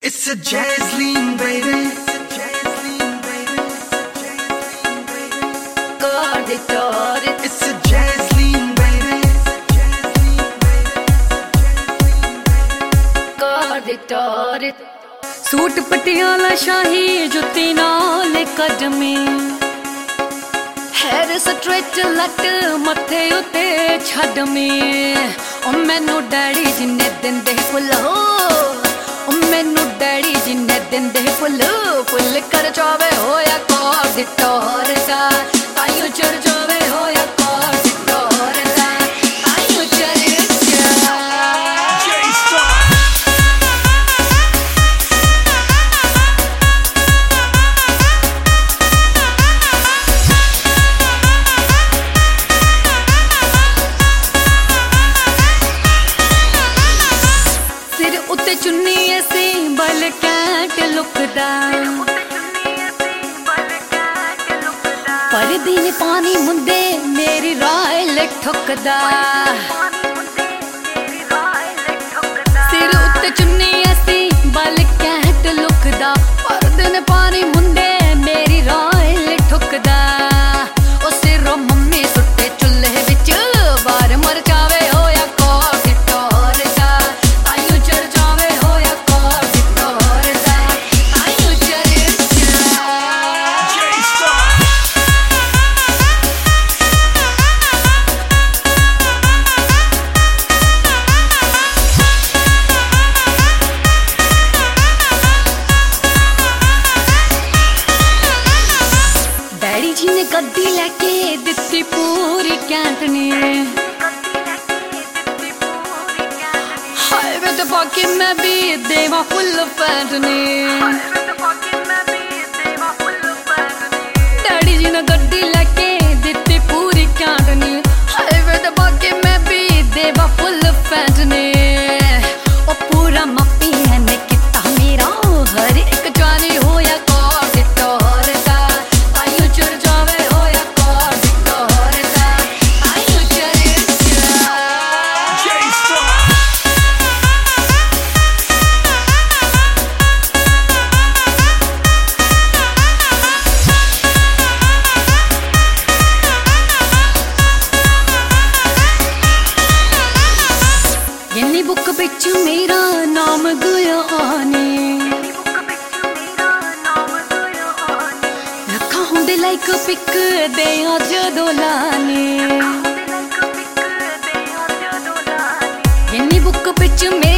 It's a jazz lean, baby. God, It's a jazz lean, baby. God, suit Patiala शाही जुत्ती नाल कदमी हैर stretch लट मथे उते छडमी ओ मैनू डैडी जिन्ने दिंदे फुल हो ओ मैनू डैडी जिन्ने दिंदे फुल फुल कर जावे होया कोड टोर दा आयु चढ़ जावे होया कोड टोर दा आयु चढ़ उत्ते चुन्नी ऐसी बल कैट लुकदा पर दिन पानी मुंदे मेरी राय ठुकदा सिर उत्ते चुन्नी ऐसी बल कैट लुकदा पर दिन पानी मुंदे मेरी राय ठुकदा ओ सिरों मम्मी सुट्टे चुल्हे विच बार मर जावे होया कोड टोर दा आयु चढ़ जावे होया कोड टोर दा आयु चढ़ डैडी जी ने गद्दी लेके दित्ती पूरी कैंटनी हाय वे ते बाकी मैं भी देवा फुल पैंटनी डैडी जी ने गद्दी लेके दित्ती पूरी कैंटनी हाय वे ते बाकी मैं भी देवा फुल पैंटनी ओ पूरा मापी ने किता मेरा हर एक जानी होया कोड टोर दा आयु चढ़ जावे होया कोड टोर दा आयु चढ़ गिन्नी बुक बिच मेरा नाम गया आने रखा होंदे लाइक पिक दे जदों लाने गिन्नी बुक बिच मेरा